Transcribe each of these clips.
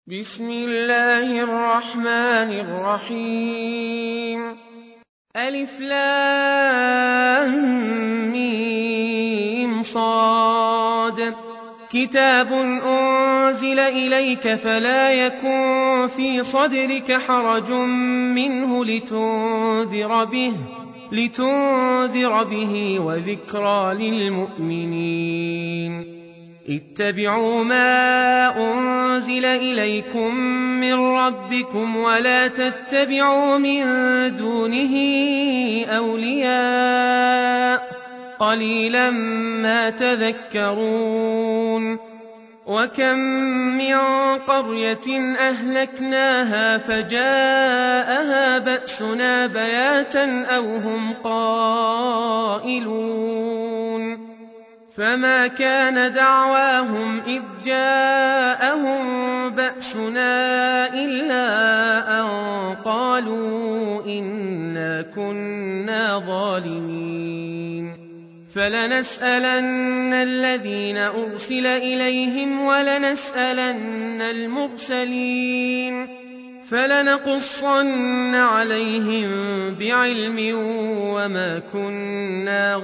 بسم الله الرحمن الرحيم. ألف لام ميم صاد. كتاب أنزل إليك فلا يكن في صدرك حرج منه لتنذر به وذكرى للمؤمنين. اتبعوا ما أنزل إليكم من ربكم ولا تتبعوا من دونه أولياء قليلا ما تذكرون. وكم من قرية أهلكناها فجاءها بأسنا بياتا أو هم قائلون فما كان دعواهم إذ جاءهم بأسنا إلا أن قالوا إنا كنا ظالمين. فلنسألن الذين أرسل إليهم ولنسألن المرسلين فلنقصن عليهم بعلم وما كنا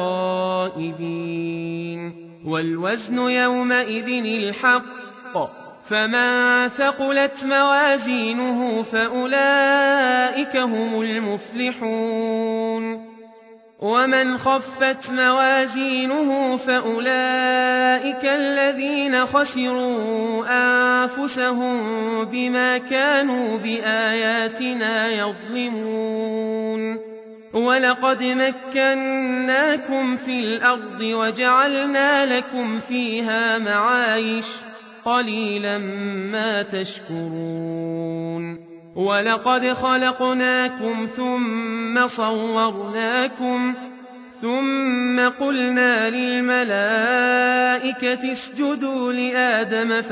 غائبين. والوزن يومئذ الحق فمن ثقلت موازينه فأولئك هم المفلحون ومن خفت موازينه فأولئك الذين خسروا أنفسهم بما كانوا بآياتنا يظلمون. ولقد مكناكم في الأرض وجعلنا لكم فيها معايش قليلا ما تشكرون. ولقد خلقناكم ثم صورناكم ثم قلنا للملائكة اسجدوا لآدم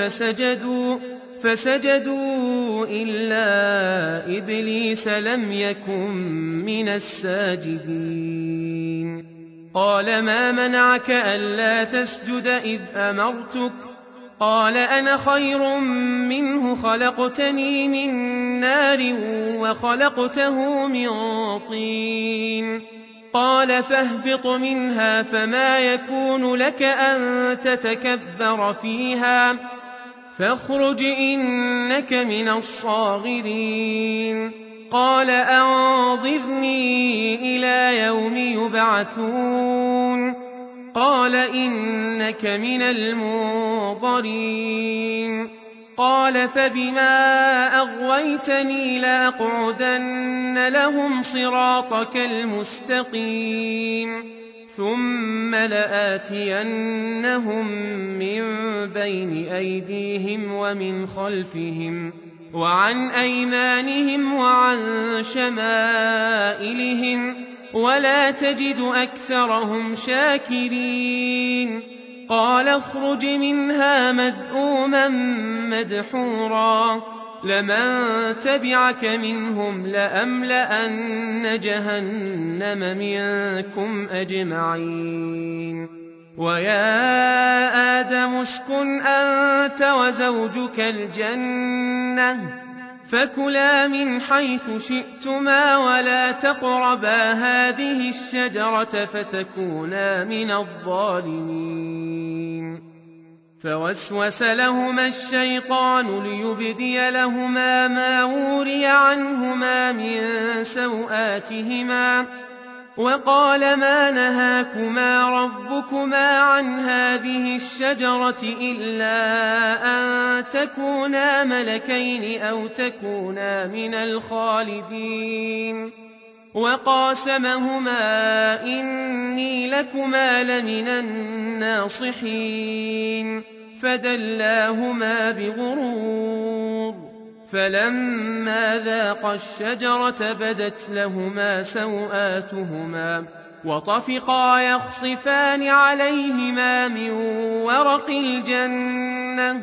فسجدوا إلا إبليس لم يكن من الساجدين. قال ما منعك ألا تسجد إذ أمرتك؟ قال أنا خير منه خلقتني من نار وخلقته من طين. قال فاهبط منها فما يكون لك أن تتكبر فيها فاخرج إنك من الصاغرين. قال أنظرني إلى يوم يبعثون. قال إنك من المنظرين. قال فبما أغويتني لأقعدن لهم صراطك المستقيم ثم لآتينهم من بين أيديهم ومن خلفهم وعن أيمانهم وعن شمائلهم ولا تجد أكثرهم شاكرين. قال اخرج منها مذءوما مدحورا لمن تبعك منهم لأملأن جهنم منكم أجمعين. ويا آدم اسكن أنت وزوجك الجنة فكلا من حيث شئتما ولا تقربا هذه الشجرة فتكونا من الظالمين. فوسوس لهما الشيطان ليبدي لهما ما وري عنهما من سوآتهما وقال ما نهاكما ربكما عن هذه الشجرة إلا أن تكونا ملكين أو تكونا من الخالدين. وقاسمهما إني لكما لمن الناصحين فدلاهما بغرور. فلما ذاقا الشجرة بدت لهما سوآتهما وطفقا يخصفان عليهما من ورق الجنة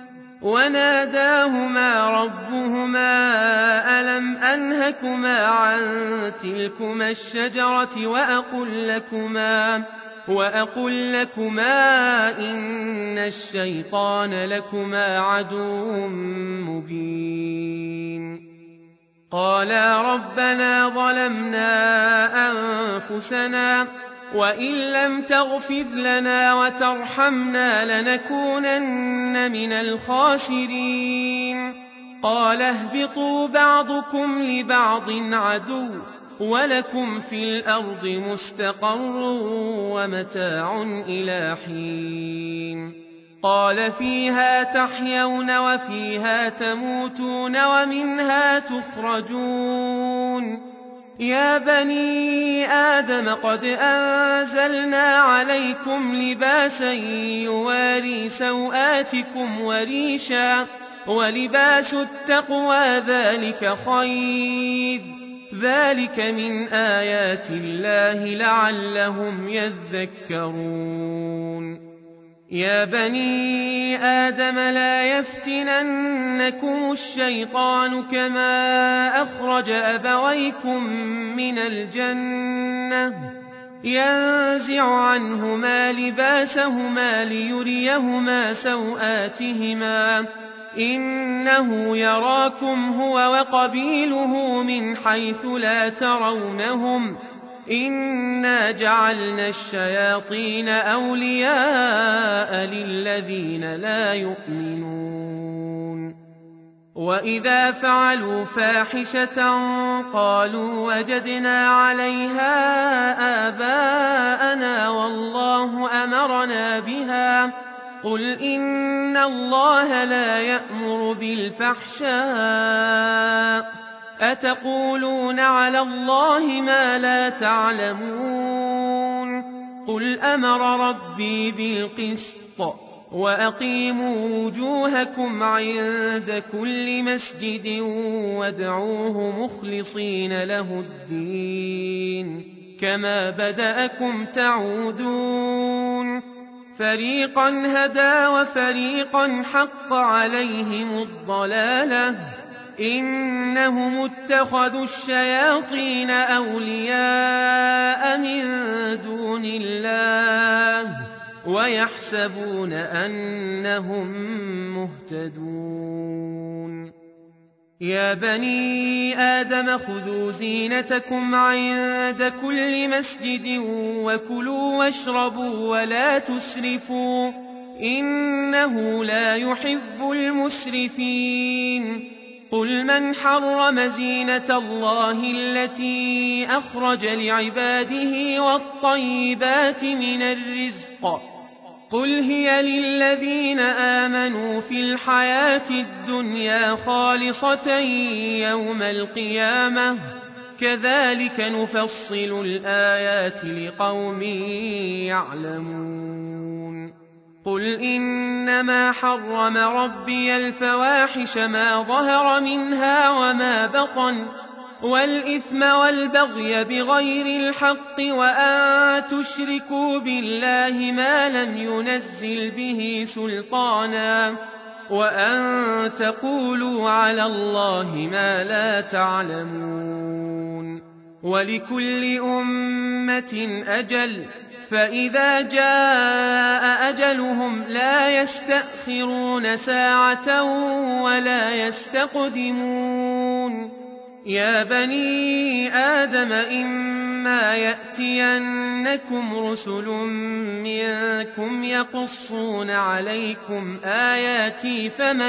وناداهما ربهما ألم أنهكما عن تلكما الشجرة وأقل لكما إن الشيطان لكما عدو مبين قالا ربنا ظلمنا أنفسنا وإن لم تغفر لنا وترحمنا لنكونن من الخاسرين قال اهبطوا بعضكم لبعض عدو ولكم في الأرض مستقر ومتاع إلى حين قال فيها تحيون وفيها تموتون ومنها تخرجون يا بني آدم قد أنزلنا عليكم لباسا يواري سوآتكم وريشا ولباس التقوى ذلك خير ذلك من آيات الله لعلهم يذكرون يا بني آدم لا يفتننكم الشيطان كما أخرج أبويكم من الجنة ينزع عنهما لباسهما ليريهما سوآتهما إنه يراكم هو وقبيله من حيث لا ترونهم إنا جعلنا الشياطين أولياء للذين لا يؤمنون وإذا فعلوا فاحشة قالوا وجدنا عليها آباءنا والله أمرنا بها قل إن الله لا يأمر بالفحشاء أتقولون على الله ما لا تعلمون قل أمر ربي بالقسط وأقيموا وجوهكم عند كل مسجد وادعوه مخلصين له الدين كما بدأكم تعودون فريقا هدى وفريقا حق عليهم الضلالة إنهم اتخذوا الشياطين أولياء من دون الله ويحسبون أنهم مهتدون يا بني آدم خذوا زينتكم عند كل مسجد وكلوا واشربوا ولا تسرفوا إنه لا يحب المسرفين قل من حرم زينة الله التي أخرج لعباده والطيبات من الرزق قل هي للذين آمنوا في الحياة الدنيا خالصة يوم القيامة كذلك نفصل الآيات لقوم يعلمون قل إنما حرم ربي الفواحش ما ظهر منها وما بطن والإثم والبغي بغير الحق وأن تشركوا بالله ما لم ينزل به سلطانا وأن تقولوا على الله ما لا تعلمون ولكل أمة أجل فإذا جاء أجلهم لا يستأخرون ساعة ولا يستقدمون يا بني آدم إما يأتينكم رسل منكم يقصون عليكم آياتي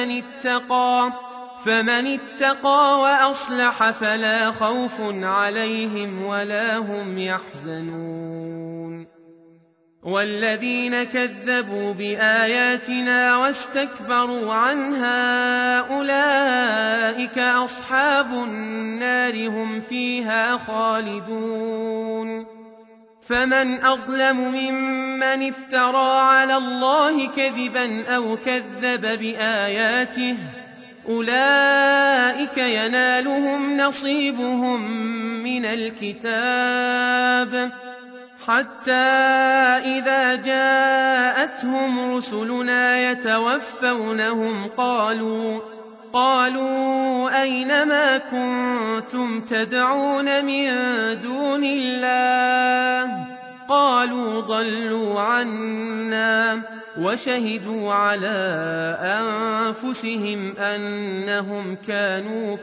فمن اتقى وأصلح فلا خوف عليهم ولا هم يحزنون والذين كذبوا بآياتنا واستكبروا عنها أولئك أصحاب النار هم فيها خالدون فمن أظلم ممن افترى على الله كذبا أو كذب بآياته أولئك ينالهم نصيبهم من الكتاب حتى إذا جاءتهم رسلنا يتوفونهم قالوا أين ما كنتم تدعون من دون الله قالوا ضلوا عنا وشهدوا على أنفسهم أنهم كانوا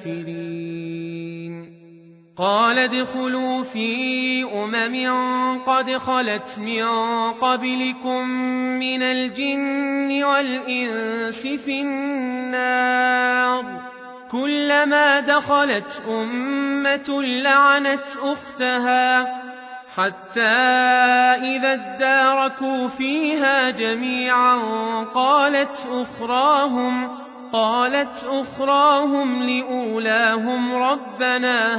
كافرين قال ادخلوا في قد خلت من قبلكم من الجن والإنس في النار كلما دخلت أمة لعنت أختها حتى إذا اداركوا فيها جميعا قالت أخراهم لأولاهم ربنا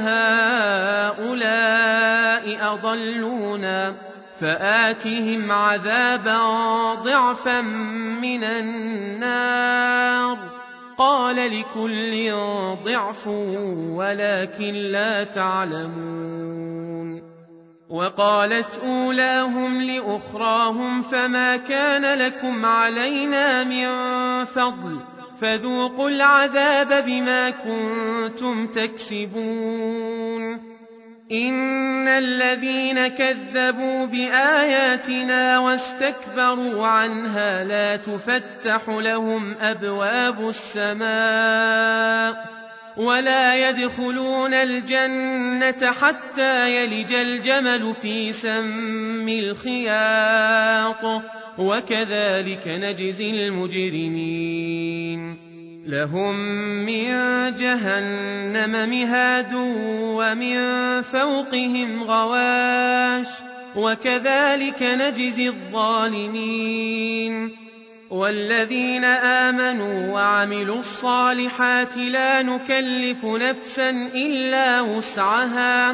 هؤلاء أضلونا فآتهم عذابا ضعفا من النار قال لكل ضعف ولكن لا تعلمون وقالت أولاهم لأخراهم فما كان لكم علينا من فضل فذوقوا العذاب بما كنتم تكسبون إن الذين كذبوا بآياتنا واستكبروا عنها لا تفتح لهم أبواب السماء ولا يدخلون الجنة حتى يلج الجمل في سم الخياط وكذلك نجزي المجرمين لهم من جهنم مهاد ومن فوقهم غواش وكذلك نجزي الظالمين والذين آمنوا وعملوا الصالحات لا نكلف نفسا إلا وسعها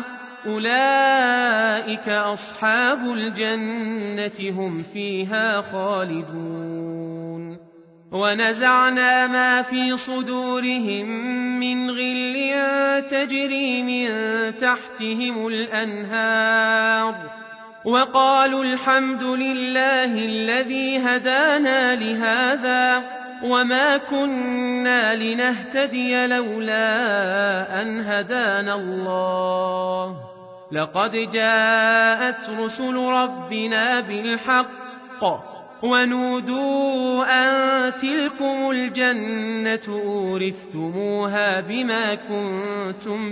أولئك أصحاب الجنة هم فيها خالدون ونزعنا ما في صدورهم من غل تجري من تحتهم الأنهار وقالوا الحمد لله الذي هدانا لهذا وما كنا لنهتدي لولا أن هدانا الله لقد جاءت رسل ربنا بالحق ونودوا أن تلكم الجنة أورثتموها بما كنتم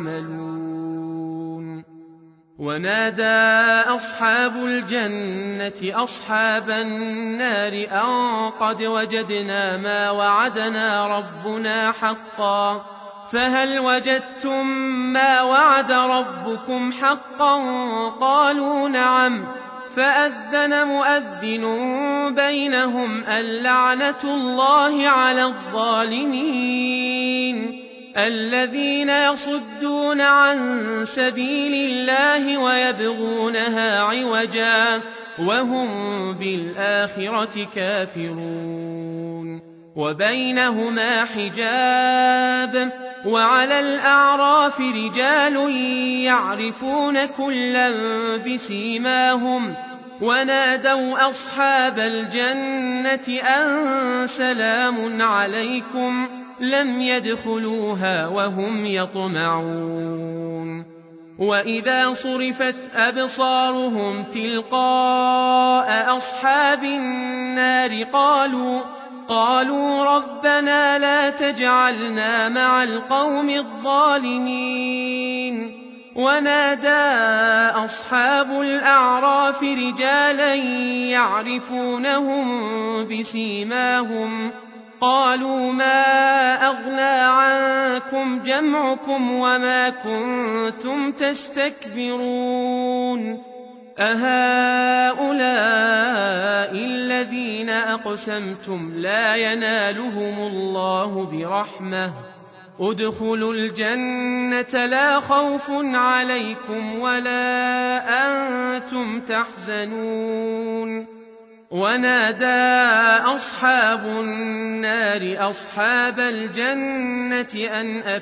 تعملون ونادى أصحاب الجنة أصحاب النار أن قد وجدنا ما وعدنا ربنا حقا فهل وجدتم ما وعد ربكم حقا قالوا نعم فأذن مؤذن بينهم اللعنة الله على الظالمين الذين يصدون عن سبيل الله ويبغونها عوجا وهم بالآخرة كافرون وبينهما حجاب وعلى الأعراف رجال يعرفون كلا بسيماهم ونادوا أصحاب الجنة أن سلام عليكم لم يدخلوها وهم يطمعون وإذا صرفت أبصارهم تلقاء أصحاب النار قالوا ربنا لا تجعلنا مع القوم الظالمين ونادى أصحاب الأعراف رجالا يعرفونهم بسيماهم قالوا ما أغنى عنكم جمعكم وما كنتم تستكبرون أهؤلاء الذين أقسمتم لا ينالهم الله برحمة ادخلوا الجنة لا خوف عليكم ولا أنتم تحزنون ونادى أصحاب النار أصحاب الجنة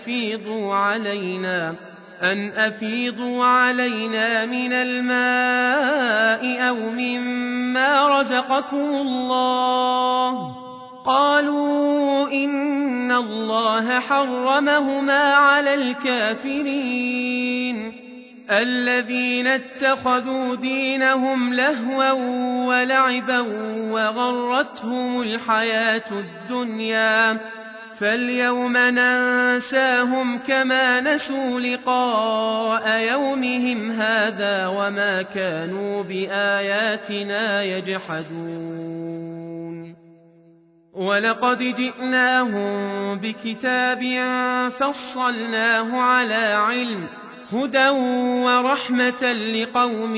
أن أفيضوا علينا من الماء أو مما رزقكم الله قالوا إن الله حرمهما على الكافرين الذين اتخذوا دينهم لهوا ولعبا وغرتهم الحياة الدنيا فاليوم ننساهم كما نسوا لقاء يومهم هذا وما كانوا بآياتنا يجحدون ولقد جئناهم بكتاب فصلناه على علم هدى ورحمة لقوم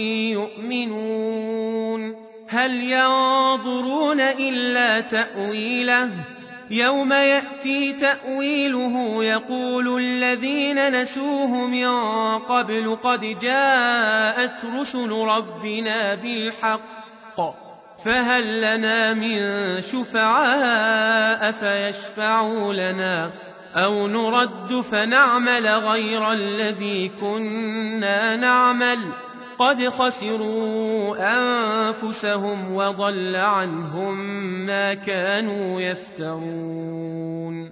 يؤمنون هل ينظرون إلا تأويله يوم يأتي تأويله يقول الذين نسوه من قبل قد جاءت رسل ربنا بالحق فهل لنا من شفعاء فيشفعوا لنا أو نرد فنعمل غير الذي كنا نعمل قد خسروا أنفسهم وضل عنهم ما كانوا يفترون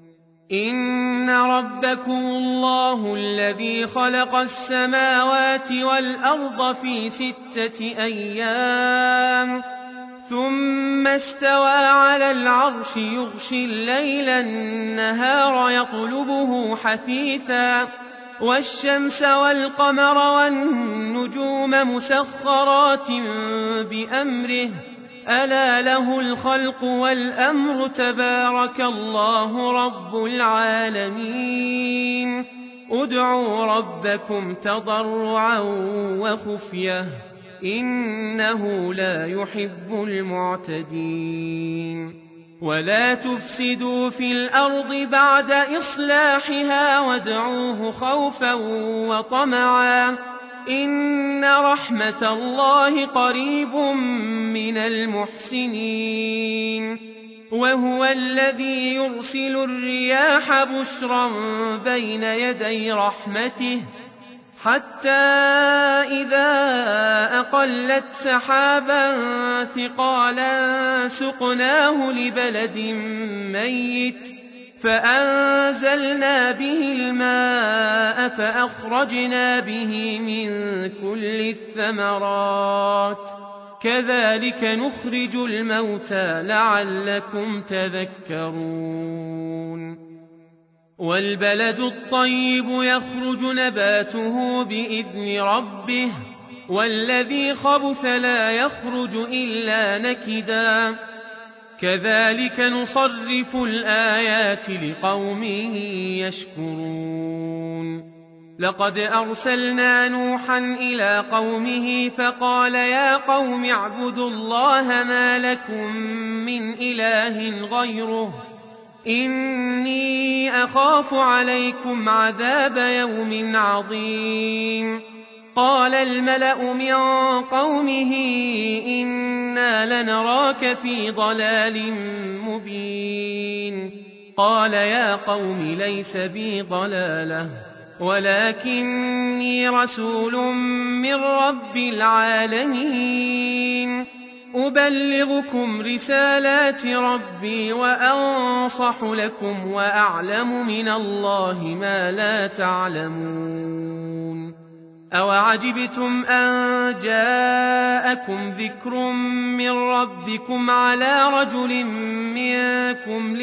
إن ربكم الله الذي خلق السماوات والأرض في 6 أيام ثم استوى على العرش يغشي الليل النهار يطلبه حثيثا والشمس والقمر والنجوم مسخرات بأمره ألا له الخلق والأمر تبارك الله رب العالمين ادعوا ربكم تضرعا وخفية إنه لا يحب المعتدين ولا تفسدوا في الأرض بعد إصلاحها وادعوه خوفا وطمعا إن رحمة الله قريب من المحسنين وهو الذي يرسل الرياح بشرا بين يدي رحمته حتى إذا أقلت سحابا ثقالا سقناه لبلد ميت فأنزلنا به الماء فأخرجنا به من كل الثمرات كذلك نخرج الموتى لعلكم تذكرون والبلد الطيب يخرج نباته بإذن ربه والذي خبث لا يخرج إلا نكدا كذلك نصرف الآيات لقوم يشكرون لقد أرسلنا نوحا إلى قومه فقال يا قوم اعبدوا الله ما لكم من إله غيره إني أخاف عليكم عذاب يوم عظيم قال الملأ من قومه إنا لنراك في ضلال مبين قال يا قوم ليس بي ضلالة ولكني رسول من رب العالمين أبلغكم رسالات ربي وأنصح لكم وأعلم من الله ما لا تعلمون أوعجبتم أن جاءكم ذكر من ربكم على رجل منكم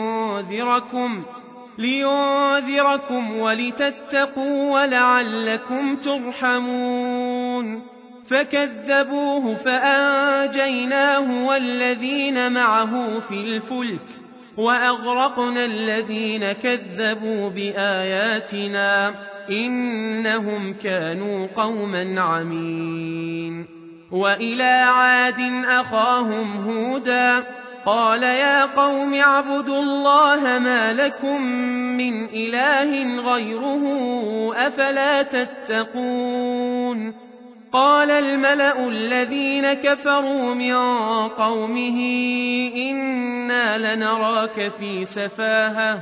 لينذركم ولتتقوا ولعلكم ترحمون فكذبوه فأنجيناه والذين معه في الفلك وأغرقنا الذين كذبوا بآياتنا إنهم كانوا قوما عمين وإلى عاد أخاهم هودا قال يا قوم اعبدوا الله ما لكم من إله غيره أفلا تتقون قال الملأ الذين كفروا من قومه إنا لنراك في سفاهة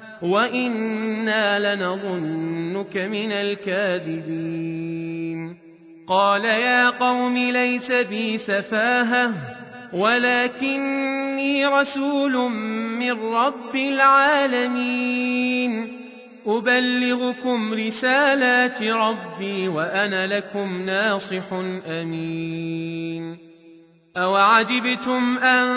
وإنا لنظنك من الكاذبين قال يا قوم ليس بي سفاهة ولكني رسول من رب العالمين أبلغكم رسالات ربي وأنا لكم ناصح أمين. أوعجبتم أن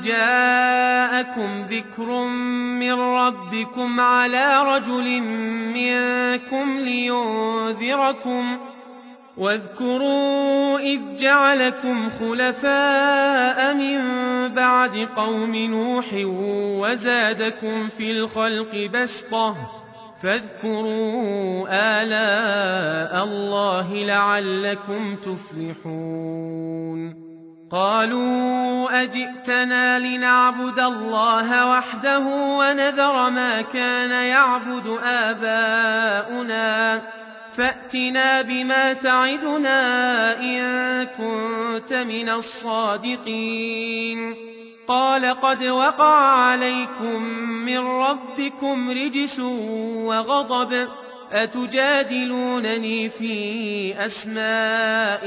جاءكم ذكر من ربكم على رجل منكم لينذركم واذكروا إذ جعلكم خلفاء من بعد قوم نوح وزادكم في الخلق بسطة فاذكروا آلاء الله لعلكم تفلحون. قالوا أجئتنا لنعبد الله وحده ونذر ما كان يعبد آباؤنا فأتنا بما تعدنا إن كنت من الصادقين. قال قد وقع عليكم من ربكم رجس وغضب أتجادلونني في أسماء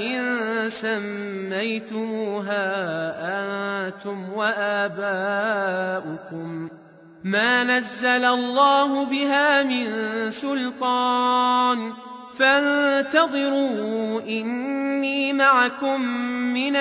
سميتموها أنتم وآباؤكم ما نزل الله بها من سلطان فانتظروا إني معكم من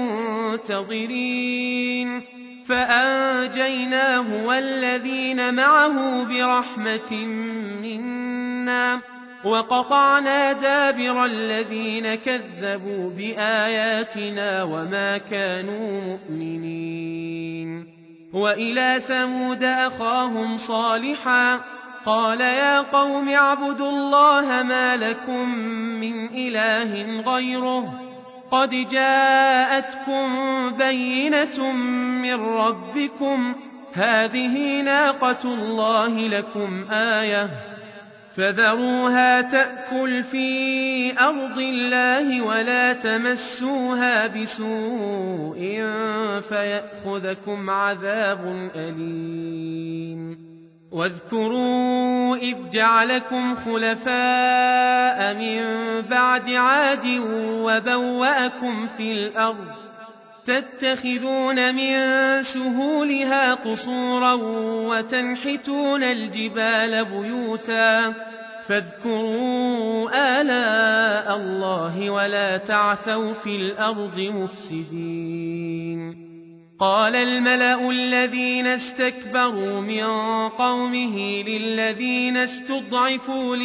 المنتظرين. فأنجيناه والذين معه برحمة منا وقطعنا دابر الذين كذبوا بآياتنا وما كانوا مؤمنين. وإلى ثمود أخاهم صالحا قال يا قوم اعبدوا الله ما لكم من إله غيره قد جاءتكم بينة من ربكم هذه ناقة الله لكم آية فذروها تأكل في أرض الله ولا تمسوها بسوء فيأخذكم عذاب أليم. واذكروا إذ جعلكم خلفاء من بعد عاد وبوأكم في الأرض تتخذون من سهولها قصورا وتنحتون الجبال بيوتا فاذكروا آلاء الله ولا تعثوا في الأرض مفسدين. قال الملأ الذين استكبروا من قومه للذين استضعفوا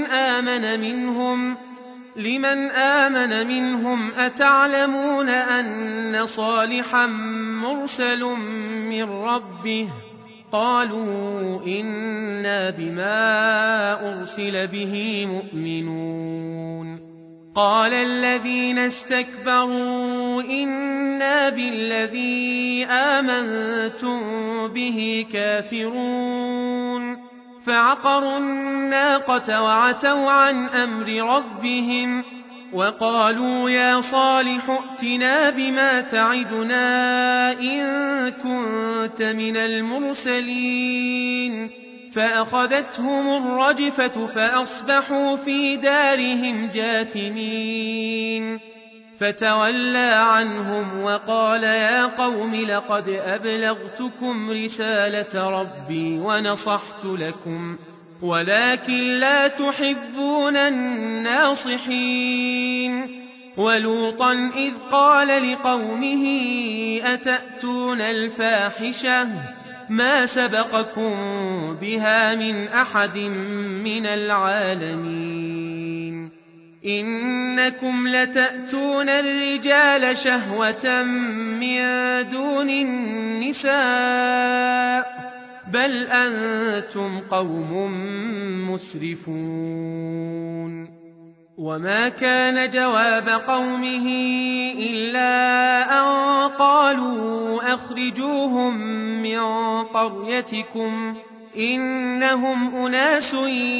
لمن آمن منهم أتعلمون أن صالحا مرسل من ربه قالوا إنا بما أرسل به مؤمنون. قال الذين استكبروا إنا بالذي آمنتم به كافرون فعقروا الناقة وعتوا عن أمر ربهم وقالوا يا صالح ائتنا بما تعدنا إن كنت من المرسلين. فأخذتهم الرجفة فأصبحوا في دارهم جاثمين. فتولى عنهم وقال يا قوم لقد أبلغتكم رسالة ربي ونصحت لكم ولكن لا تحبون الناصحين. ولوطا إذ قال لقومه أتأتون الفاحشة ما سبقكم بها من أحد من العالمين. إنكم لتأتون الرجال شهوة من دون النساء بل أنتم قوم مسرفون. وما كان جواب قومه إلا أن قالوا أخرجوهم من قريتكم إنهم أناس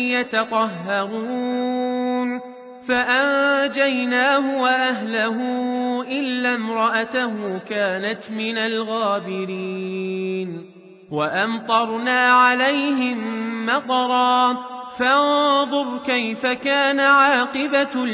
يتطهرون. فأنجيناه وأهله إلا امرأته كانت من الغابرين. وأمطرنا عليهم مطرا فانظر كيف كان عاقبة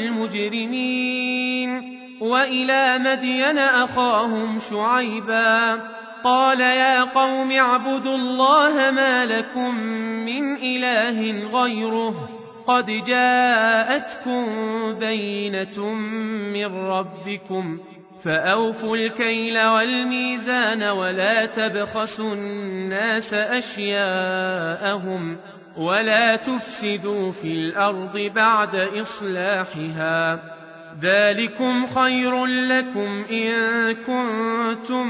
المجرمين. وإلى مدين أخاهم شعيبا قال يا قوم اعبدوا الله ما لكم من إله غيره قد جاءتكم بينة من ربكم فأوفوا الكيل والميزان ولا تبخسوا الناس أشياءهم ولا تفسدوا في الأرض بعد إصلاحها ذلكم خير لكم إن كنتم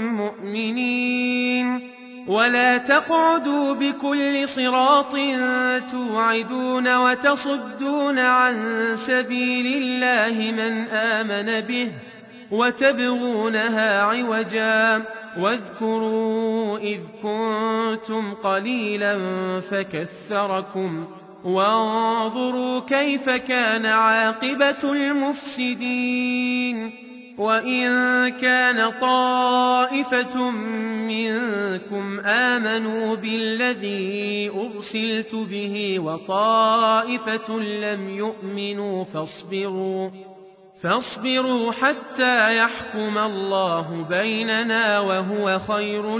مؤمنين ولا تقعدوا بكل صراط توعدون وتصدون عن سبيل الله من آمن به وتبغونها عوجا واذكروا إذ كنتم قليلا فكثركم وانظروا كيف كان عاقبة المفسدين وإن كان طائفة منكم آمنوا بالذي أرسلت به وطائفة لم يؤمنوا فاصبروا حتى يحكم الله بيننا وهو خير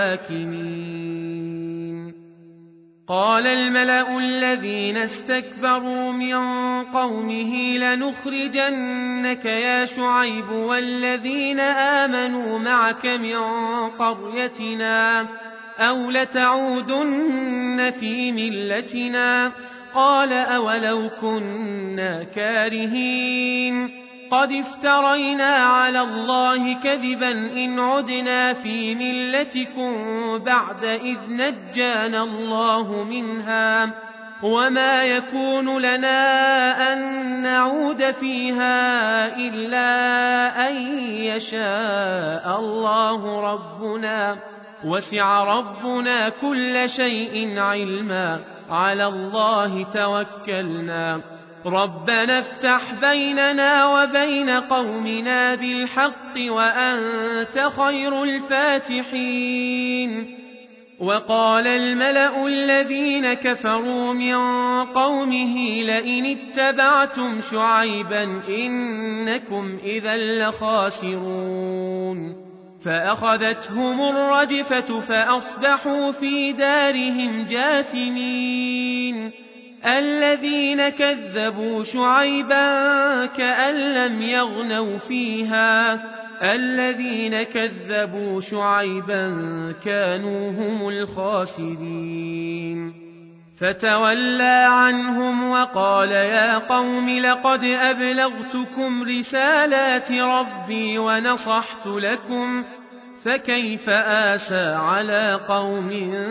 الحاكمين قال الملأ الذين استكبروا من قومه لنخرجنك يا شعيب والذين آمنوا معك من قريتنا أو لتعودن في ملتنا قال أولو كنا كارهين قد افترينا على الله كذبا إن عدنا في ملتكم بعد إذ نجانا الله منها وما يكون لنا أن نعود فيها إلا أن يشاء الله ربنا وسع ربنا كل شيء علما على الله توكلنا ربنا افتح بيننا وبين قومنا بالحق وأنت خير الفاتحين وقال الملأ الذين كفروا من قومه لئن اتبعتم شعيبا إنكم إذا لخاسرون فأخذتهم الرجفة فأصبحوا في دارهم جاثمين الذين كذبوا شعيبا كأن لم يغنوا فيها الذين كذبوا شعيبا كانوا هم الخاسرين فتولى عنهم وقال يا قوم لقد أبلغتكم رسالات ربي ونصحت لكم فكيف آسى على قوم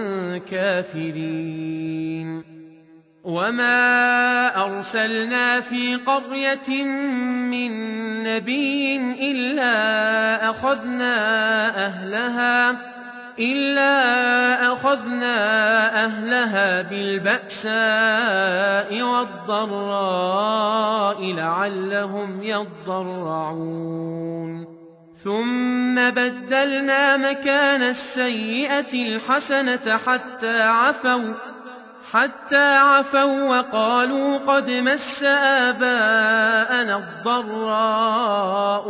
كافرين وما أرسلنا في قرية من نبي إلا أخذنا أهلها بالبأساء والضراء لعلهم يضرعون ثم بدلنا مكان السيئة الحسنة حتى عفوا وقالوا قد مس آباءنا الضراء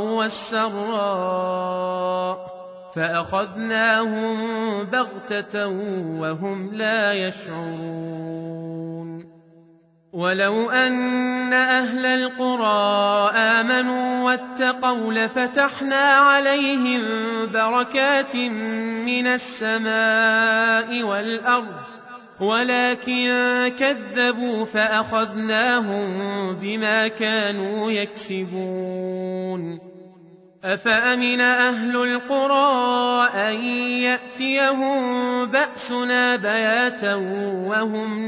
والسراء فأخذناهم بغتة وهم لا يشعرون ولو أن أهل القرى آمنوا واتقوا لفتحنا عليهم بركات من السماء والأرض ولكن كذبوا فأخذناهم بما كانوا يكسبون أفأمن أهل القرى أن يأتيهم بأسنا بياتا وهم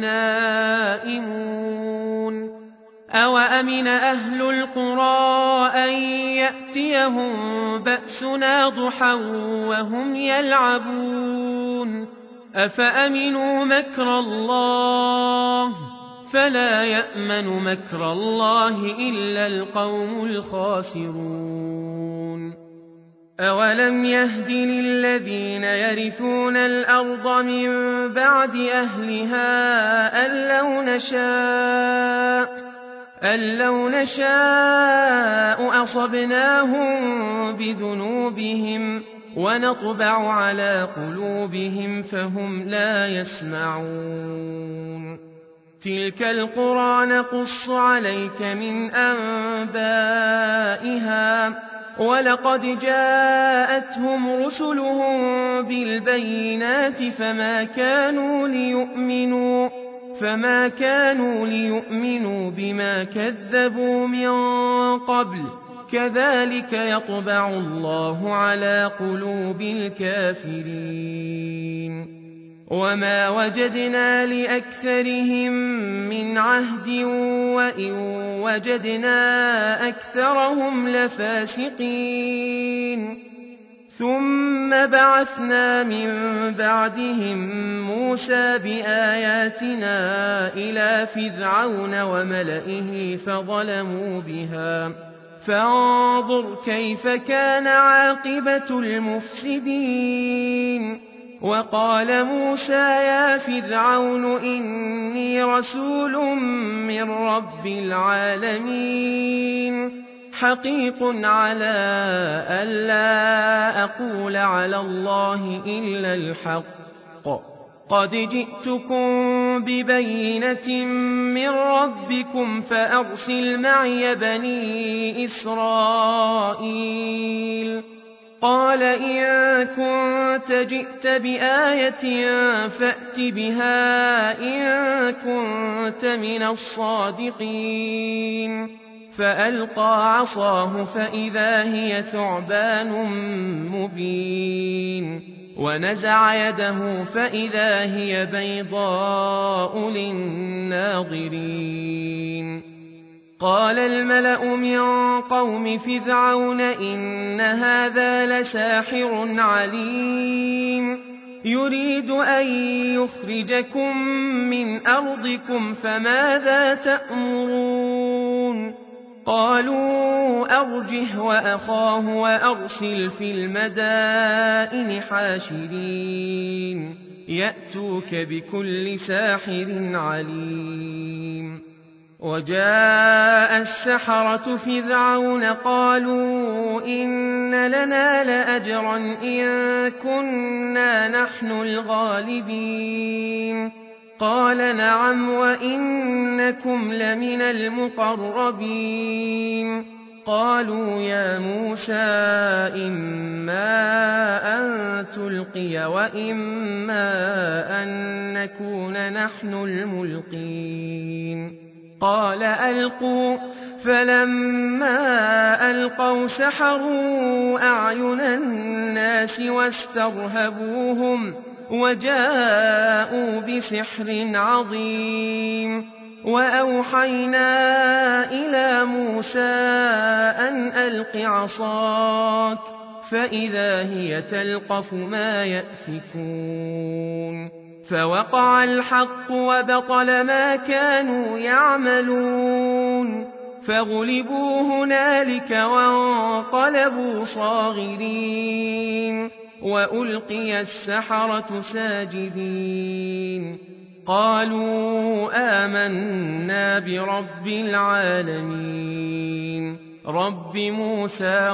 نائمون أوأمن أهل القرى أن يأتيهم بأسنا ضحى وهم يلعبون أفأمنوا مكر الله فلا يأمن مكر الله إلا القوم الخاسرون أولم يهد للذين يرثون الأرض من بعد أهلها أن لو نشاء أصبناهم بذنوبهم ونطبع على قلوبهم فهم لا يسمعون تلك القرى نقص عليك من أنبائها ولقد جاءتهم رسلهم بالبينات فما كانوا ليؤمنوا بما كذبوا من قبل كذلك يطبع الله على قلوب الكافرين وما وجدنا لأكثرهم من عهد وإن وجدنا أكثرهم لفاسقين ثم بعثنا من بعدهم موسى بآياتنا إلى فرعون وملئه فظلموا بها فانظر كيف كان عاقبة المفسدين وقال موسى يا فرعون إني رسول من رب العالمين حقيق على ألا أقول على الله إلا الحق قد جئتكم ببينة من ربكم فأرسل معي بني إسرائيل قال إن كنت جئت بآية فأت بها إن كنت من الصادقين فألقى عصاه فإذا هي ثعبان مبين ونزع يده فإذا هي بيضاء للناظرين قال الملأ من قوم فرعون إن هذا لساحر عليم يريد أن يخرجكم من أرضكم فماذا تأمرون قالوا أرجه وأخاه وأرسل في المدائن حاشرين يأتوك بكل ساحر عليم وجاء السحرة فرعون قالوا إن لنا لأجرا إن كنا نحن الغالبين قال نعم وإنكم لمن المقربين قالوا يا موسى إما أن تلقي وإما أن نكون نحن الملقين قال ألقوا فلما ألقوا سحروا أعين الناس واسترهبوهم وجاءوا بسحر عظيم وأوحينا إلى موسى أن ألق عصاك فإذا هي تلقف ما يأفكون فوقع الحق وبطل ما كانوا يعملون فغلبوا هنالك وانقلبوا صاغرين وألقي السحرة ساجدين قالوا آمنا برب العالمين رب موسى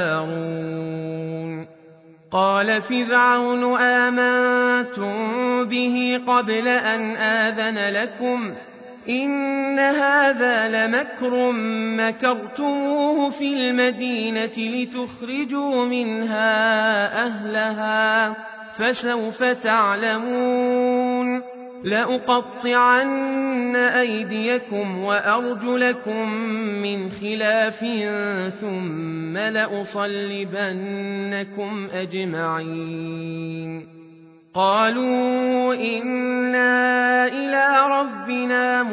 وهارون قال فرعون آمنتم به قبل أن آذن لكم إن هذا لمكر مكرتموه في المدينة لتخرجوا منها أهلها فسوف تعلمون لأقطعن أيديكم وأرجلكم من خلاف ثم لأصلبنكم أجمعين قالوا إنا إلى ربنا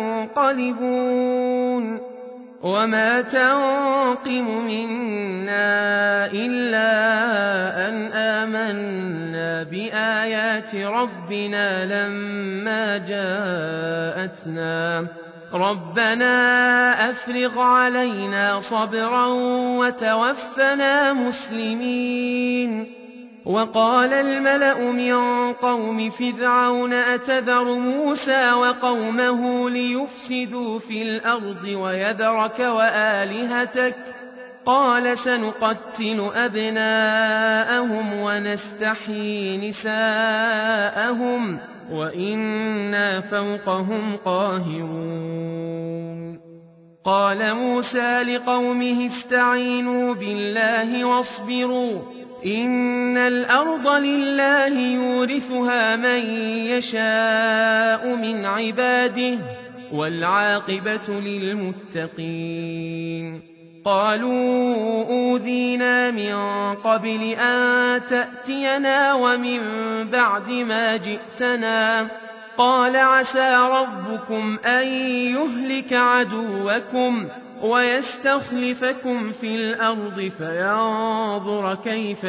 منقلبون وما تنقم منا إلا أن آمنا بآيات ربنا لما جاءتنا ربنا أفرغ علينا صبرا وتوفنا مسلمين وقال الملأ من قوم فرعون أتذر موسى وقومه ليفسدوا في الأرض ويذرك وآلهتك قال سنقتل أبناءهم ونستحيي نساءهم وإنا فوقهم قاهرون قال موسى لقومه استعينوا بالله واصبروا إن الأرض لله يورثها من يشاء من عباده والعاقبة للمتقين قالوا أوذينا من قبل أن تأتينا ومن بعد ما جئتنا قال عسى ربكم أن يهلك عدوكم ويستخلفكم في الأرض فينظر كيف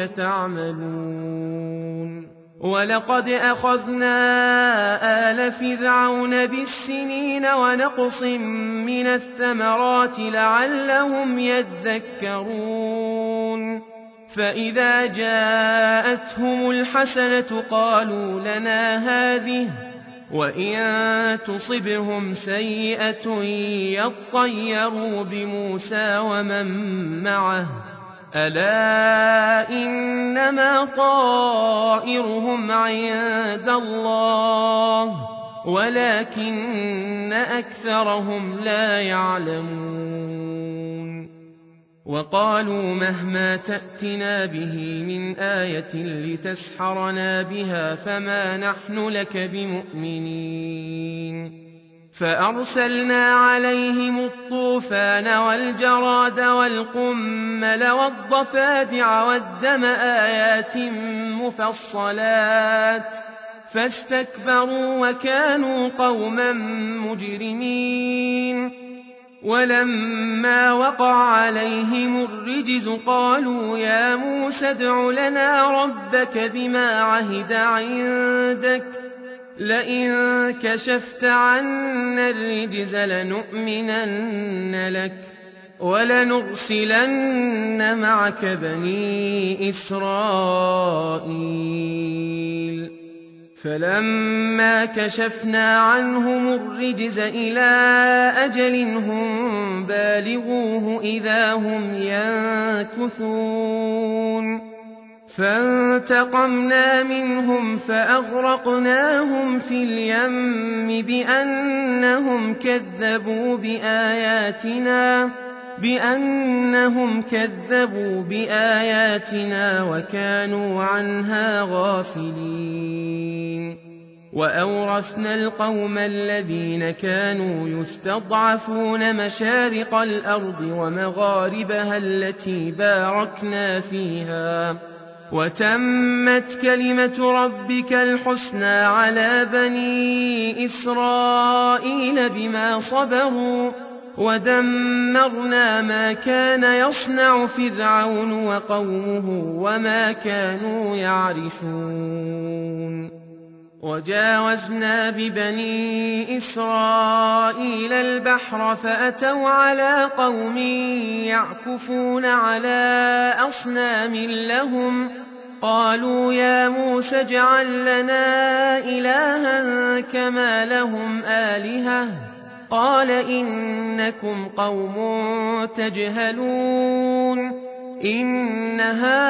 تعملون ولقد أخذنا آل فرعون بالسنين ونقص من الثمرات لعلهم يذكرون فإذا جاءتهم الحسنة قالوا لنا هذه وإن تصبهم سيئة يطيروا بموسى ومن معه ألا إنما طائرهم عند الله ولكن أكثرهم لا يعلمون وقالوا مهما تأتنا به من آية لتسحرنا بها فما نحن لك بمؤمنين فأرسلنا عليهم الطوفان والجراد والقمل والضفادع والدم آيات مفصلات فاستكبروا وكانوا قوما مجرمين ولما وقع عليهم الرجز قالوا يا موسى ادع لنا ربك بما عهد عندك لئن كشفت عنا الرجز لنؤمنن لك ولنرسلن معك بني إسرائيل فلما كشفنا عنهم الرجز إلى أجل هم بالغوه إذا هم ينكثون فانتقمنا منهم فأغرقناهم في اليم بأنهم كذبوا بآياتنا وكانوا عنها غافلين وأورثنا القوم الذين كانوا يستضعفون مشارق الأرض ومغاربها التي باركنا فيها وتمت كلمة ربك الحسنى على بني إسرائيل بما صبروا ودمرنا ما كان يصنع فرعون وقومه وما كانوا يعرشون وجاوزنا ببني إسرائيل البحر فأتوا على قوم يعكفون على أصنام لهم قالوا يا موسى اجعل لنا إلها كما لهم آلهة قال إنكم قوم تجهلون إن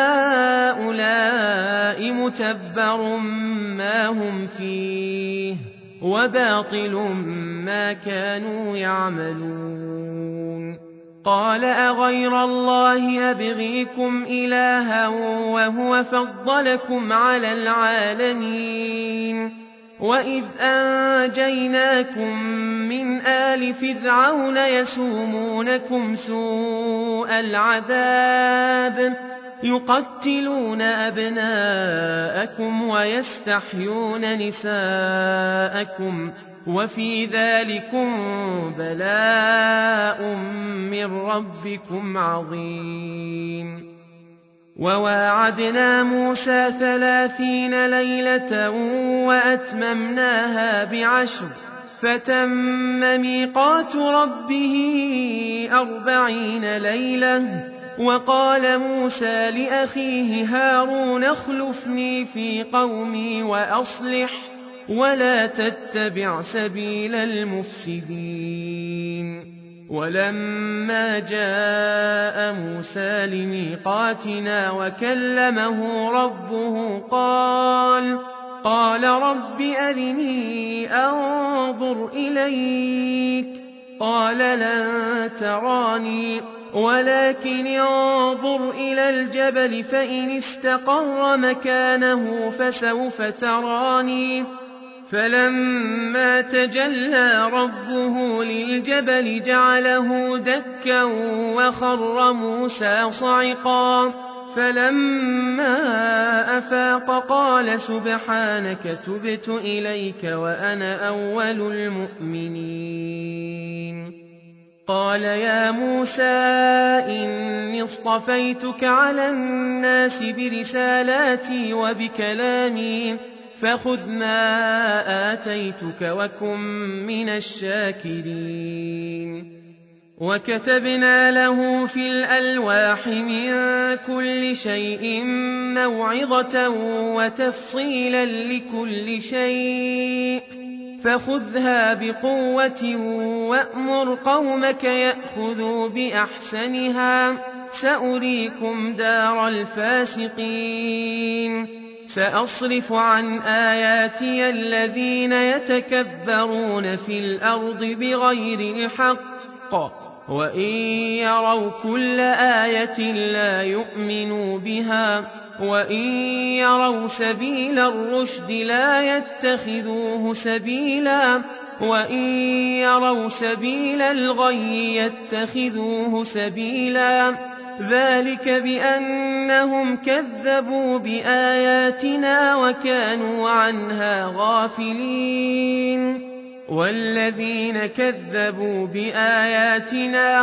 هؤلاء متبر ما هم فيه وباطل ما كانوا يعملون قال أغير الله أبغيكم إلها وهو فضلكم على العالمين وإذ أنجيناكم من آل فرعون يسومونكم سوء العذاب يقتلون أبناءكم ويستحيون نساءكم وفي ذلكم بلاء من ربكم عظيم وواعدنا موسى 30 ليلة وأتممناها ب10 فتم ميقات ربه 40 ليلة وقال موسى لأخيه هارون اخلفني في قومي وأصلح ولا تتبع سبيل المفسدين ولما جاء موسى لميقاتنا وكلمه ربه قال رب أرني أنظر إليك قال لن تراني ولكن انظر إلى الجبل فإن استقر مكانه فسوف تراني فلما تجلى ربه للجبل جعله دكا وخر موسى صعقا فلما أفاق قال سبحانك تبت إليك وأنا أول المؤمنين قال يا موسى إني اصطفيتك على الناس برسالاتي وبكلامي فخذ ما آتيتك وكن من الشاكرين وكتبنا له في الألواح من كل شيء موعظة وتفصيلا لكل شيء فخذها بقوة وأمر قومك يأخذوا بأحسنها سأريكم دار الفاسقين سأصرف عن آياتي الذين يتكبرون في الأرض بغير الحق وإن يروا كل آية لا يؤمنوا بها وإن يروا سبيل الرشد لا يتخذوه سبيلا وإن يروا سبيل الغي يتخذوه سبيلا ذلك بأنهم كذبوا بآياتنا وكانوا عنها غافلين والذين كذبوا بآياتنا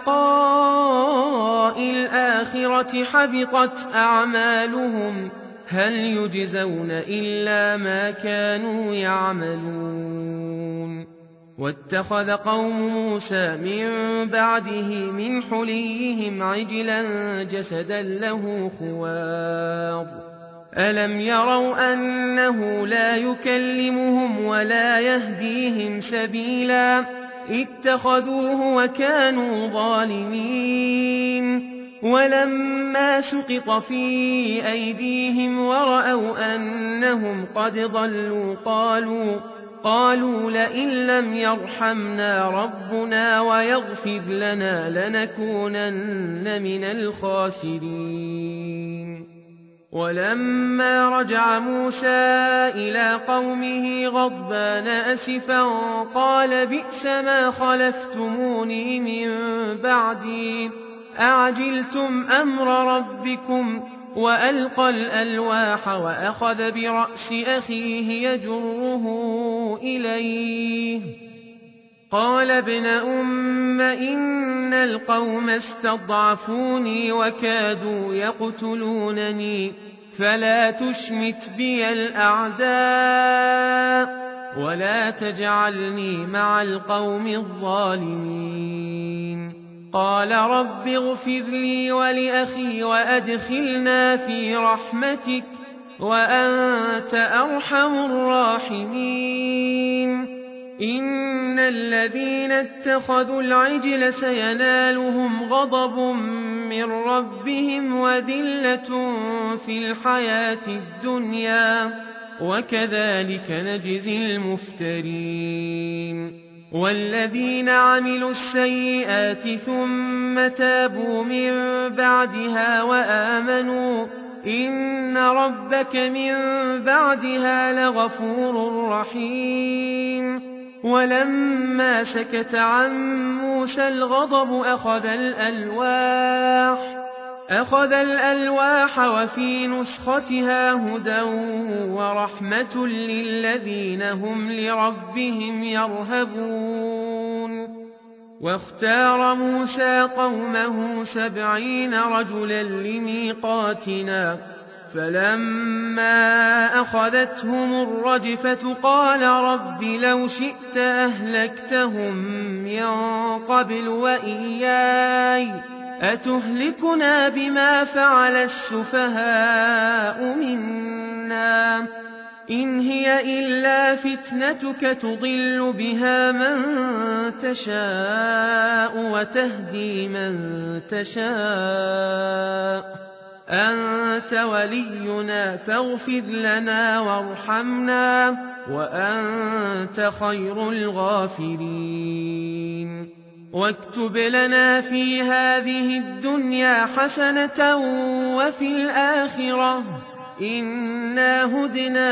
ولقاء الآخرة حبطت أعمالهم هل يجزون إلا ما كانوا يعملون واتخذ قوم موسى من بعده من حليهم عجلا جسدا له خوار ألم يروا أنه لا يكلمهم ولا يهديهم سبيلا اتخذوه وكانوا ظالمين ولما سقط في أيديهم ورأوا أنهم قد ضلوا قالوا لئن لم يرحمنا ربنا ويغفر لنا لنكونن من الخاسرين ولما رجع موسى إلى قومه غضبان أسفا قال بئس ما خلفتموني من بعدي أعجلتم أمر ربكم وألقى الألواح وأخذ برأس أخيه يجره إليه قال ابن أم إن القوم استضعفوني وكادوا يقتلونني فلا تشمت بي الأعداء ولا تجعلني مع القوم الظالمين قال رب اغفر لي ولأخي وأدخلنا في رحمتك وأنت أرحم الراحمين إن الذين اتخذوا العجل سينالهم غضب من ربهم وذلة في الحياة الدنيا وكذلك نجزي المفترين والذين عملوا السيئات ثم تابوا من بعدها وآمنوا إن ربك من بعدها لغفور رحيم ولما سكت عن موسى الغضب أخذ الألواح وفي نسختها هدى ورحمة للذين هم لربهم يرهبون واختار موسى قومه 70 رجلا لميقاتنا فلما أخذتهم الرجفة قال رب لو شئت أهلكتهم من قبل وإياي أتهلكنا بما فعل السفهاء منا إن هي إلا فتنتك تضل بها من تشاء وتهدي من تشاء أنت ولينا فاغفر لنا وارحمنا وأنت خير الغافرين واكتب لنا في هذه الدنيا حسنة وفي الآخرة إنا هدنا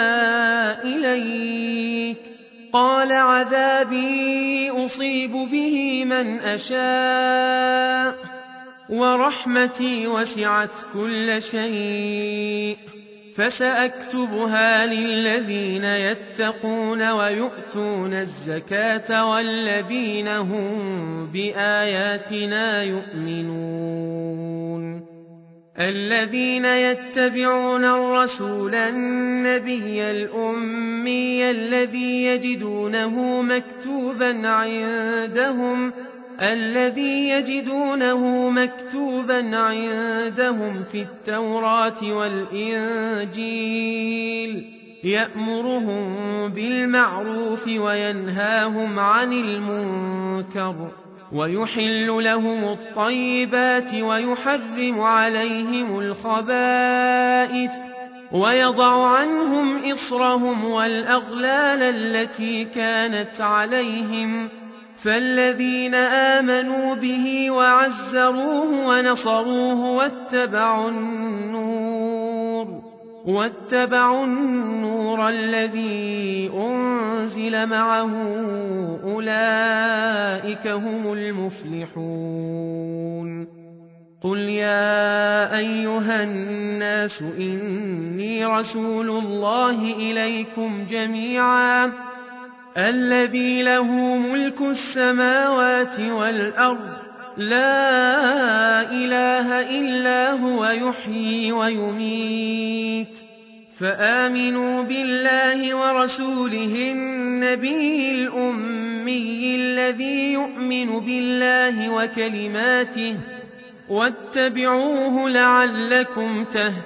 إليك قال عذابي أصيب به من أشاء ورحمتي وسعت كل شيء فسأكتبها للذين يتقون ويؤتون الزكاة والذين هم بآياتنا يؤمنون الذين يتبعون الرسول النبي الأمي الذي يجدونه مكتوبا عندهم في التوراة والإنجيل يأمرهم بالمعروف وينهاهم عن المنكر ويحل لهم الطيبات ويحرم عليهم الخبائث ويضع عنهم إصرهم والأغلال التي كانت عليهم فالذين آمنوا به وعزروه ونصروه واتبعوا النور الذي أنزل معه أولئك هم المفلحون قل يا أيها الناس إني رسول الله إليكم جميعا الذي له ملك السماوات والأرض لا إله إلا هو يحيي ويميت فآمنوا بالله ورسوله النبي الأمي الذي يؤمن بالله وكلماته واتبعوه لعلكم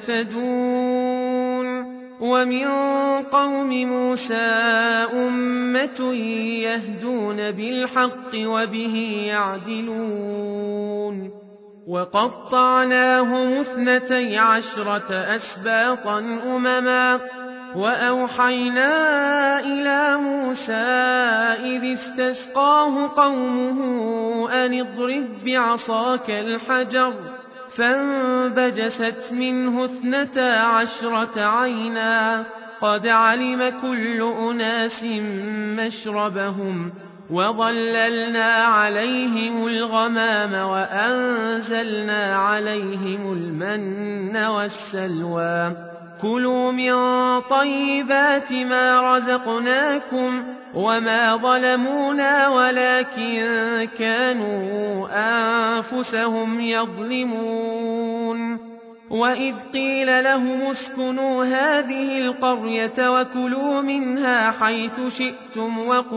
تهتدون ومن قوم موسى أمة يهدون بالحق وبه يعدلون وقطعناهم 12 أسباطا أمما وأوحينا إلى موسى إذ استسقاه قومه أن اضرب بعصاك الحجر فانبجست منه 12 عينا قد علم كل أناس مشربهم وظللنا عليهم الغمام وأنزلنا عليهم المن والسلوى كلوا من طيبات ما رزقناكم وما ظلمونا ولكن كانوا أنفسهم يظلمون وإذ قيل لهم اسكنوا هذه القرية وكلوا منها حيث شئتم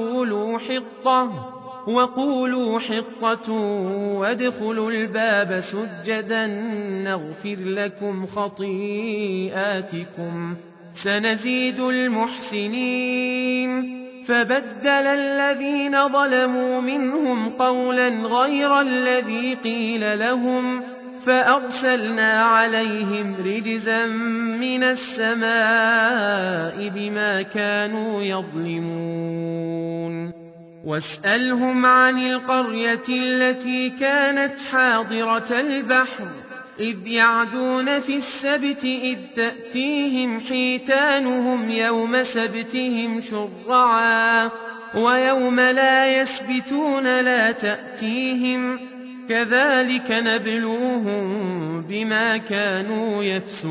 وقولوا حطة وادخلوا الباب سجدا نغفر لكم خطيئاتكم سنزيد المحسنين فبدل الذين ظلموا منهم قولا غير الذي قيل لهم فأرسلنا عليهم رجزا من السماء بما كانوا يظلمون واسألهم عن القرية التي كانت حاضرة البحر إذ يعدون في السبت إذ تأتيهم حيتانهم يوم سبتهم شرعا ويوم لا يسبتون لا تأتيهم كذلك نبلوهم بما كانوا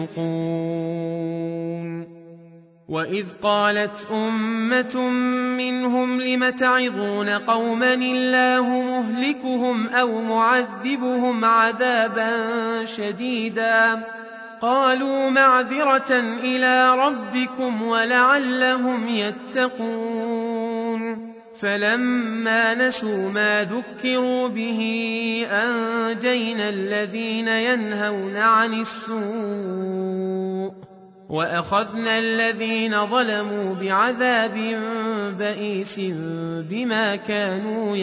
يفسقون وإذ قالت أمة منهم لم تعظون قوما الله مهلكهم أو معذبهم عذابا شديدا قالوا معذرة إلى ربكم ولعلهم يتقون فلما نسوا ما ذكروا به أنجينا الذين ينهون عن السوء وأخذنا الذين ظلموا بعذاب بئيس بما كانوا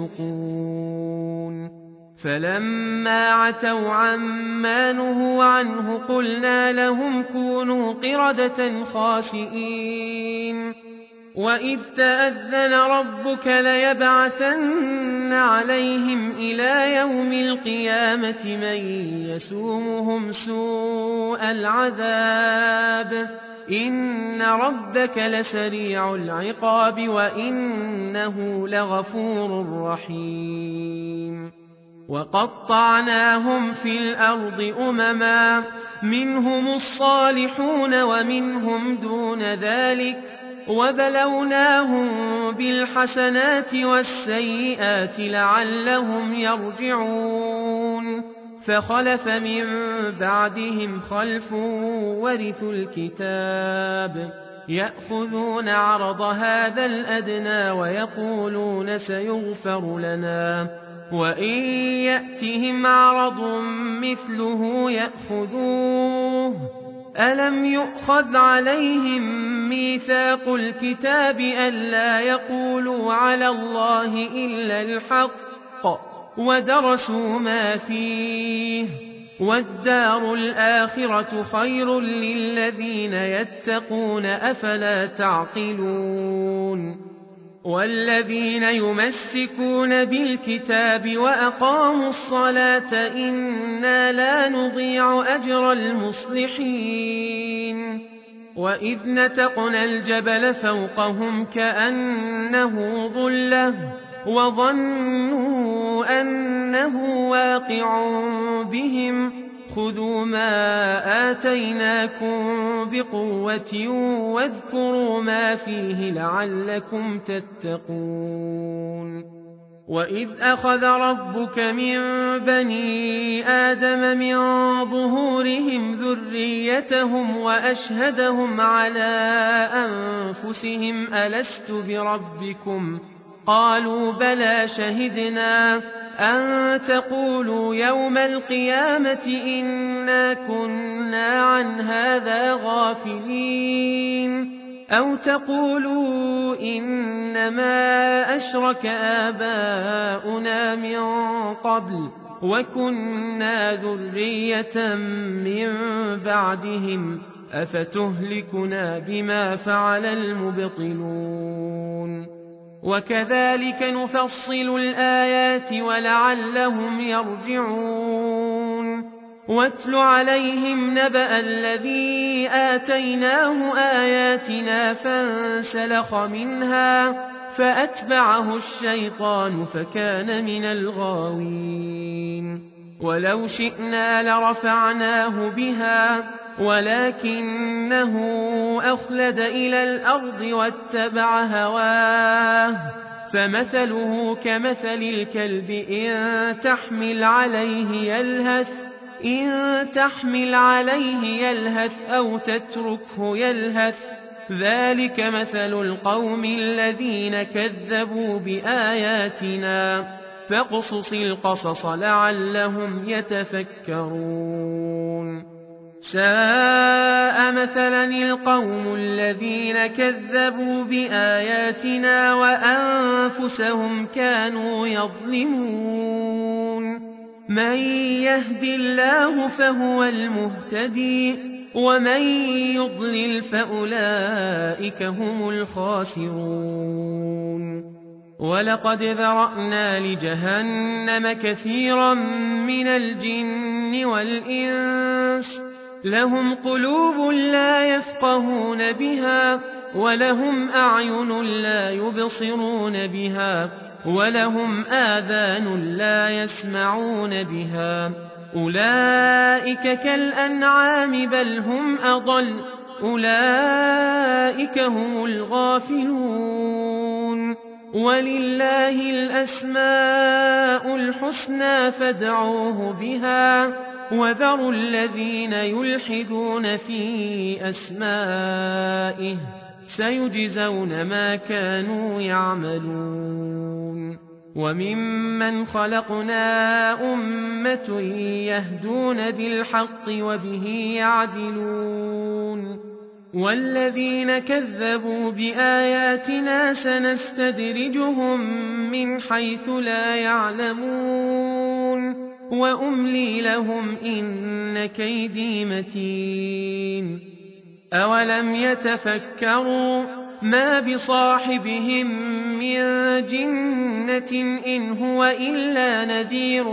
يفسقون فلما عتوا عما نهوا عنه قلنا لهم كونوا قردة خاسئين وإذ تأذن ربك ليبعثن عليهم إلى يوم القيامة من يسومهم سوء العذاب إن ربك لسريع العقاب وإنه لغفور رحيم وقطعناهم في الأرض أمما منهم الصالحون ومنهم دون ذلك وبلوناهم بالحسنات والسيئات لعلهم يرجعون فخلف من بعدهم خلف ورثوا الكتاب يأخذون عرض هذا الأدنى ويقولون سيغفر لنا وإن يأتهم عرض مثله يأخذوه ألم يؤخذ عليهم ميثاق الكتاب ألا يقولوا على الله إلا الحق ودرسوا ما فيه والدار الآخرة خير للذين يتقون أفلا تعقلون والذين يمسكون بالكتاب وأقاموا الصلاة إنا لا نضيع أجر المصلحين وإذ نتقنا الجبل فوقهم كأنه ظلة وظنوا أنه واقع بهم خذوا ما آتيناكم بقوة واذكروا ما فيه لعلكم تتقون وإذ أخذ ربك من بني آدم من ظهورهم ذريتهم وأشهدهم على أنفسهم ألست بربكم قالوا بلى شهدنا أن تقولوا يوم القيامة إنا كنا عن هذا غافلين أو تقولوا إنما أشرك آباؤنا من قبل وكنا ذرية من بعدهم أفتهلكنا بما فعل المبطلون وكذلك نفصل الآيات ولعلهم يرجعون واتل عليهم نبأ الذي آتيناه آياتنا فانسلخ منها فأتبعه الشيطان فكان من الغاوين ولو شئنا لرفعناه بها ولكنه أخلد إلى الأرض واتبع هواه فمثله كمثل الكلب إن تحمل عليه يلهث أو تتركه يلهث ذلك مثل القوم الذين كذبوا بآياتنا فاقصص القصص لعلهم يتفكرون ساء مثلا القوم الذين كذبوا بآياتنا وأنفسهم كانوا يظلمون من يهد الله فهو المهتدي ومن يضلل فأولئك هم الخاسرون ولقد ذرأنا لجهنم كثيرا من الجن والإنس لهم قلوب لا يفقهون بها ولهم أعين لا يبصرون بها ولهم آذان لا يسمعون بها أولئك كالأنعام بل هم أضل أولئك هم الغافلون ولله الأسماء الحسنى فادعوه بها وذروا الذين يلحدون في أسمائه سيجزون ما كانوا يعملون وممن خلقنا أمة يهدون بالحق وبه يعدلون والذين كذبوا بآياتنا سنستدرجهم من حيث لا يعلمون وأملي لهم إن كيدي متين أولم يتفكروا ما بصاحبهم من جنة إن هو إلا نذير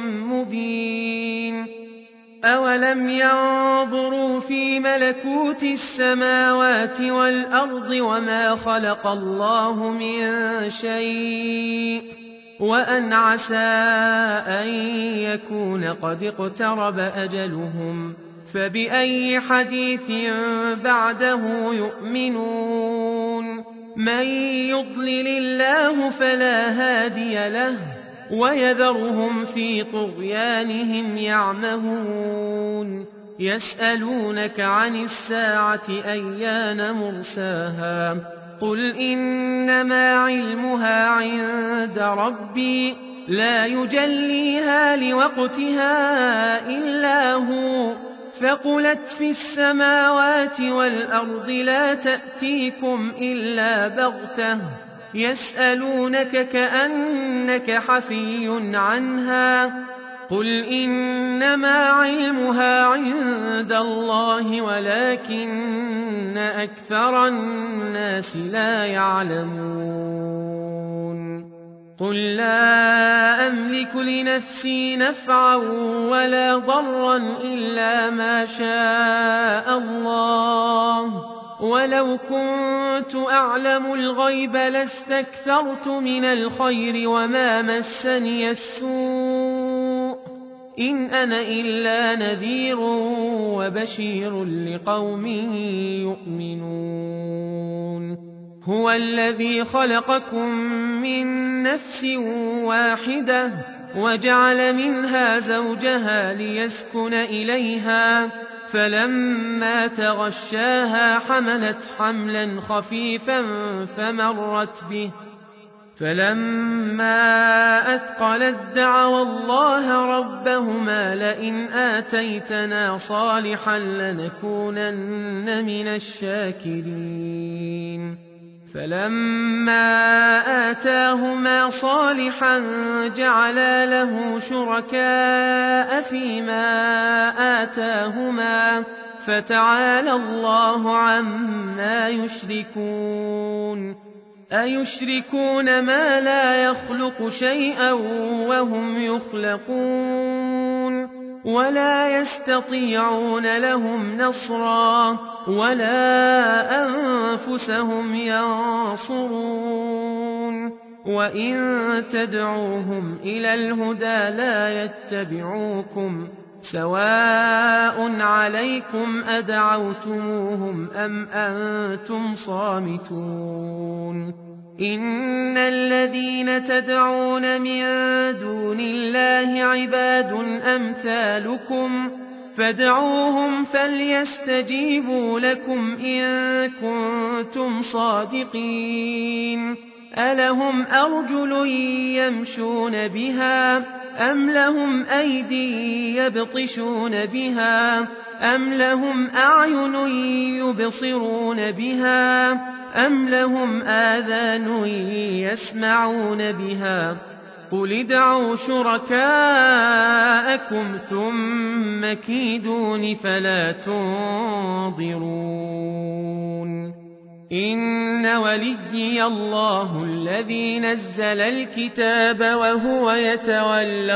مبين أولم ينظروا في ملكوت السماوات والأرض وما خلق الله من شيء وأن عسى أن يكون قد اقترب أجلهم فبأي حديث بعده يؤمنون من يضلل الله فلا هادي له ويذرهم في طغيانهم يعمهون يسألونك عن الساعة أيان مرساها قل إنما علمها عند ربي لا يجليها لوقتها إلا هو ثقلت في السماوات والأرض لا تأتيكم إلا بغتة يسألونك كأنك حفي عنها قل إنما علمها عند الله ولكن أكثر الناس لا يعلمون قل لا أملك لنفسي نفعا ولا ضرا إلا ما شاء الله ولو كنت أعلم الغيب لاستكثرت من الخير وما مسني السوء إن أنا إلا نذير وبشير لقوم يؤمنون هو الذي خلقكم من نفس واحدة وجعل منها زوجها ليسكن إليها فلما تغشاها حملت حملا خفيفا فمرت به فلما أثقلت دعوا الله ربهما لئن آتيتنا صالحا لنكونن من الشاكرين فلما آتاهما صالحا جعلا له شركاء فيما آتاهما فتعالى الله عما يشركون أيشركون ما لا يخلق شيئا وهم يخلقون ولا يستطيعون لهم نصرا ولا أنفسهم ينصرون وإن تدعوهم إلى الهدى لا يتبعوكم سواء عليكم أدعوتموهم أم أنتم صامتون إن الذين تدعون من دون الله عباد أمثالكم فادعوهم فليستجيبوا لكم إن كنتم صادقين ألهم أرجل يمشون بها أم لهم أيدي يبطشون بها أم لهم أعين يبصرون بها أم لهم آذان يسمعون بها قل ادعوا شركاءكم ثم كيدون فلا تنظرون إن وليي الله الذي نزل الكتاب وهو يتولى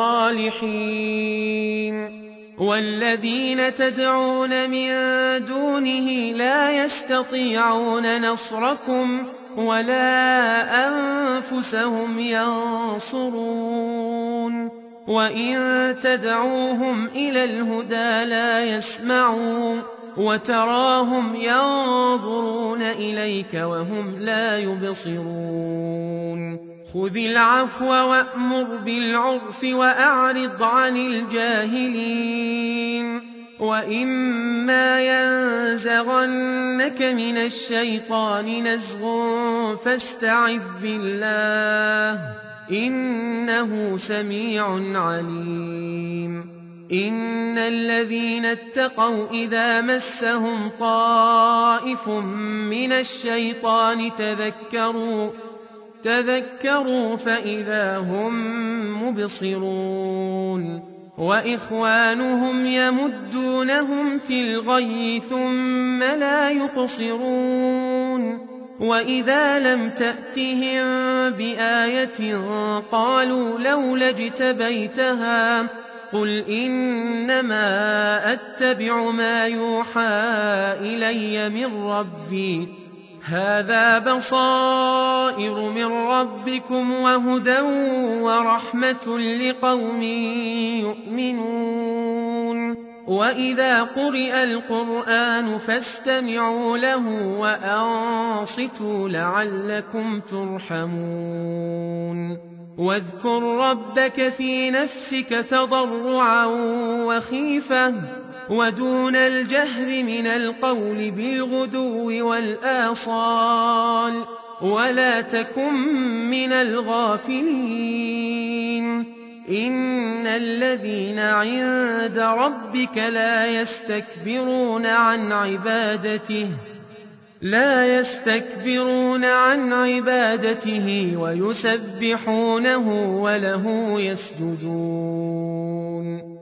الصالحين والذين تدعون من دونه لا يستطيعون نصركم ولا أنفسهم ينصرون وإن تدعوهم إلى الهدى لا يسمعون وتراهم ينظرون إليك وهم لا يبصرون خذ العفو وأمر بالعرف وأعرض عن الجاهلين وإما ينزغنك من الشيطان نزغ فاستعذ بالله إنه سميع عليم إن الذين اتقوا إذا مسهم طائف من الشيطان تذكروا فإذا هم مبصرون وإخوانهم يمدونهم في الغي ثم لا يقصرون وإذا لم تأتهم بآية قالوا لولا اجتبيتها قل إنما أتبع ما يوحى إلي من ربي هذا بصائر من ربكم وهدى ورحمة لقوم يؤمنون وإذا قرئ القرآن فاستمعوا له وأنصتوا لعلكم ترحمون واذكر ربك في نفسك تضرعا وخيفة ودون الجهر من القول بالغدو والآصال ولا تكن من الغافلين إن الذين عند ربك لا يستكبرون عن عبادته ويسبحونه وله يسجدون